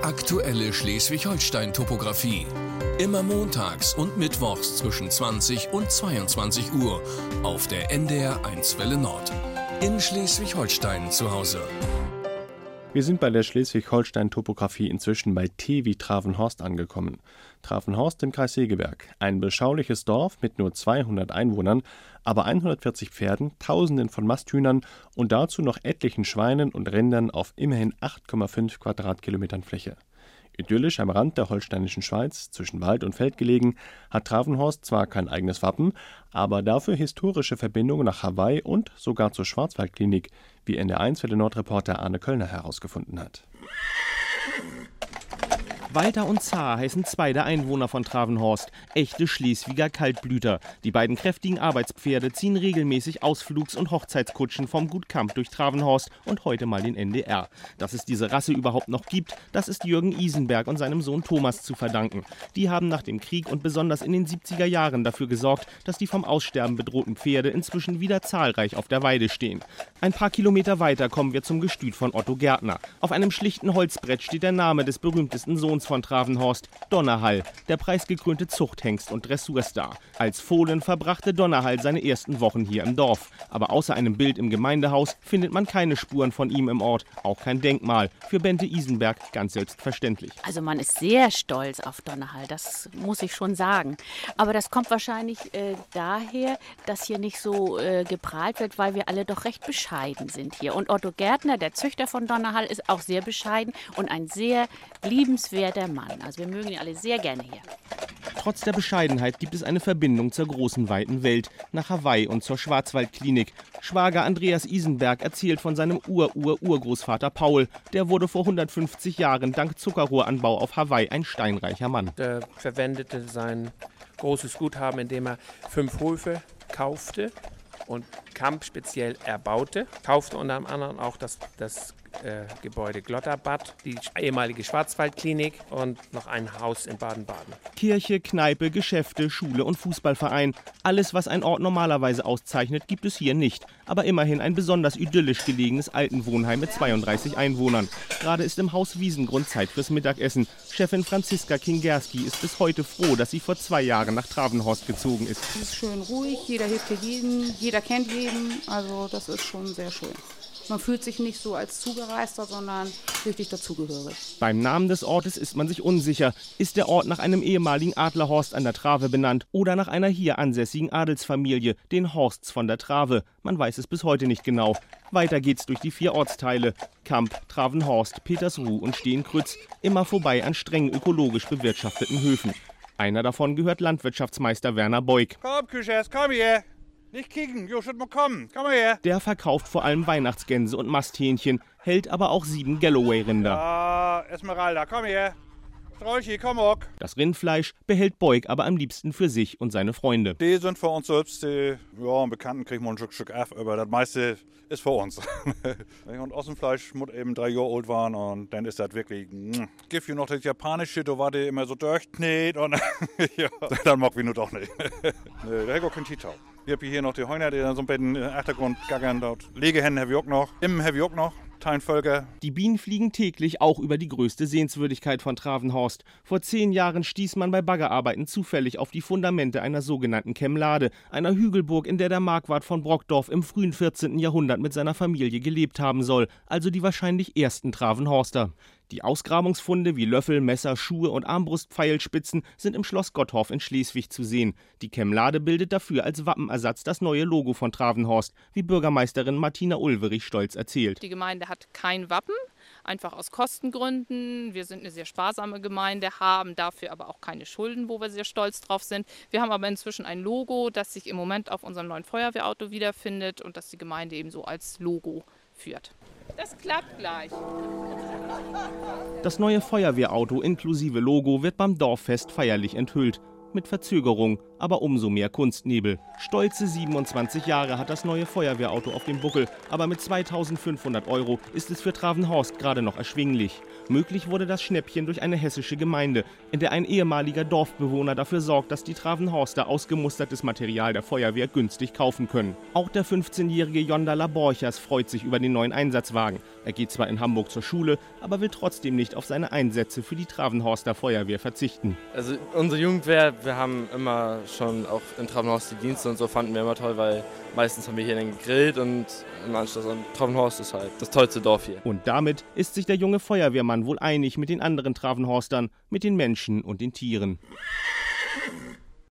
Aktuelle Schleswig-Holstein-Topographie. Immer montags und mittwochs zwischen 20 und 22 Uhr auf der NDR 1 Welle Nord. In Schleswig-Holstein zu Hause. Wir sind bei der Schleswig-Holstein-Topographie inzwischen bei T wie Travenhorst angekommen. Travenhorst im Kreis Segeberg. Ein beschauliches Dorf mit nur 200 Einwohnern, aber 140 Pferden, Tausenden von Masthühnern und dazu noch etlichen Schweinen und Rindern auf immerhin 8,5 Quadratkilometern Fläche. Idyllisch am Rand der holsteinischen Schweiz, zwischen Wald und Feld gelegen, hat Travenhorst zwar kein eigenes Wappen, aber dafür historische Verbindungen nach Hawaii und sogar zur Schwarzwaldklinik, wie NDR 1 Welle Nord-Reporter Arne Köllner herausgefunden hat. Walter und Zahr heißen zwei der Einwohner von Travenhorst, echte Schleswiger Kaltblüter. Die beiden kräftigen Arbeitspferde ziehen regelmäßig Ausflugs- und Hochzeitskutschen vom Gut Kamp durch Travenhorst und heute mal den NDR. Dass es diese Rasse überhaupt noch gibt, das ist Jürgen Isenberg und seinem Sohn Thomas zu verdanken. Die haben nach dem Krieg und besonders in den 70er Jahren dafür gesorgt, dass die vom Aussterben bedrohten Pferde inzwischen wieder zahlreich auf der Weide stehen. Ein paar Kilometer weiter kommen wir zum Gestüt von Otto Gärtner. Auf einem schlichten Holzbrett steht der Name des berühmtesten Sohns von Travenhorst, Donnerhall, der preisgekrönte Zuchthengst und Dressurstar. Als Fohlen verbrachte Donnerhall seine ersten Wochen hier im Dorf. Aber außer einem Bild im Gemeindehaus findet man keine Spuren von ihm im Ort, auch kein Denkmal. Für Bente Isenberg ganz selbstverständlich. Also man ist sehr stolz auf Donnerhall, das muss ich schon sagen. Aber das kommt wahrscheinlich daher, dass hier nicht so geprahlt wird, weil wir alle doch recht bescheiden sind hier. Und Otto Gärtner, der Züchter von Donnerhall, ist auch sehr bescheiden und ein sehr liebenswerter Mann. Also wir mögen ihn alle sehr gerne hier. Trotz der Bescheidenheit gibt es eine Verbindung zur großen, weiten Welt, nach Hawaii und zur Schwarzwaldklinik. Schwager Andreas Isenberg erzählt von seinem Urgroßvater Paul. Der wurde vor 150 Jahren dank Zuckerrohranbau auf Hawaii ein steinreicher Mann. Er verwendete sein großes Guthaben, indem er 5 Höfe kaufte und Kamp speziell erbaute. Kaufte unter anderem auch das Gebäude Glotterbad, die ehemalige Schwarzwaldklinik und noch ein Haus in Baden-Baden. Kirche, Kneipe, Geschäfte, Schule und Fußballverein. Alles, was ein Ort normalerweise auszeichnet, gibt es hier nicht. Aber immerhin ein besonders idyllisch gelegenes Altenwohnheim mit 32 Einwohnern. Gerade ist im Haus Wiesengrund Zeit fürs Mittagessen. Chefin Franziska Kingerski ist bis heute froh, dass sie vor 2 Jahren nach Travenhorst gezogen ist. Es ist schön ruhig, jeder hilft hier jedem, jeder kennt jeden. Also das ist schon sehr schön. Man fühlt sich nicht so als Zugereister, sondern richtig dazugehörig. Beim Namen des Ortes ist man sich unsicher. Ist der Ort nach einem ehemaligen Adlerhorst an der Trave benannt oder nach einer hier ansässigen Adelsfamilie, den Horsts von der Trave? Man weiß es bis heute nicht genau. Weiter geht's durch die 4 Ortsteile: Kamp, Travenhorst, Petersruh und Steenkrütz, immer vorbei an streng ökologisch bewirtschafteten Höfen. Einer davon gehört Landwirtschaftsmeister Werner Beug. Komm, Küchers, komm hier! Nicht kicken, jo, schon mal kommen. Komm mal her. Der verkauft vor allem Weihnachtsgänse und Masthähnchen, hält aber auch 7 Galloway-Rinder. Ja, Esmeralda, komm her. Strolchi, komm auch. Das Rindfleisch behält Beug aber am liebsten für sich und seine Freunde. Die sind für uns selbst, ja, Bekannten kriegen wir ein Stück ab, aber das meiste ist für uns. Und Ossenfleisch muss eben 3 Jahre alt waren und dann ist das wirklich, gibt hier noch das japanische, da war der immer so durchknet und ja, dann mag wir nur doch nicht. Nee, da habe ich auch keinen Titau. Ich habe hier noch die Heuner, die dann so ein bisschen im Hintergrund gackern. Dort Legehennen habe ich auch noch, Immen habe ich auch noch. Teinvölker. Die Bienen fliegen täglich auch über die größte Sehenswürdigkeit von Travenhorst. Vor 10 Jahren stieß man bei Baggerarbeiten zufällig auf die Fundamente einer sogenannten Kemlade, einer Hügelburg, in der der Marquard von Brockdorf im frühen 14. Jahrhundert mit seiner Familie gelebt haben soll, also die wahrscheinlich ersten Travenhorster. Die Ausgrabungsfunde wie Löffel, Messer, Schuhe und Armbrustpfeilspitzen sind im Schloss Gottorf in Schleswig zu sehen. Die Kemlade bildet dafür als Wappenersatz das neue Logo von Travenhorst, wie Bürgermeisterin Martina Ulverich stolz erzählt. Die Gemeinde hat kein Wappen, einfach aus Kostengründen. Wir sind eine sehr sparsame Gemeinde, haben dafür aber auch keine Schulden, wo wir sehr stolz drauf sind. Wir haben aber inzwischen ein Logo, das sich im Moment auf unserem neuen Feuerwehrauto wiederfindet und das die Gemeinde eben so als Logo führt. Das klappt gleich. Das neue Feuerwehrauto inklusive Logo wird beim Dorffest feierlich enthüllt. Mit Verzögerung, aber umso mehr Kunstnebel. Stolze 27 Jahre hat das neue Feuerwehrauto auf dem Buckel, aber mit 2.500 € ist es für Travenhorst gerade noch erschwinglich. Möglich wurde das Schnäppchen durch eine hessische Gemeinde, in der ein ehemaliger Dorfbewohner dafür sorgt, dass die Travenhorster ausgemustertes Material der Feuerwehr günstig kaufen können. Auch der 15-jährige Jondala Borchers freut sich über den neuen Einsatzwagen. Er geht zwar in Hamburg zur Schule, aber will trotzdem nicht auf seine Einsätze für die Travenhorster Feuerwehr verzichten. Also unsere Jugendwehr, wir haben immer schon auch in Travenhorst die Dienste und so, fanden wir immer toll, weil meistens haben wir hier dann gegrillt und im Anschluss an Travenhorst ist halt das tollste Dorf hier. Und damit ist sich der junge Feuerwehrmann wohl einig mit den anderen Travenhorstern, mit den Menschen und den Tieren.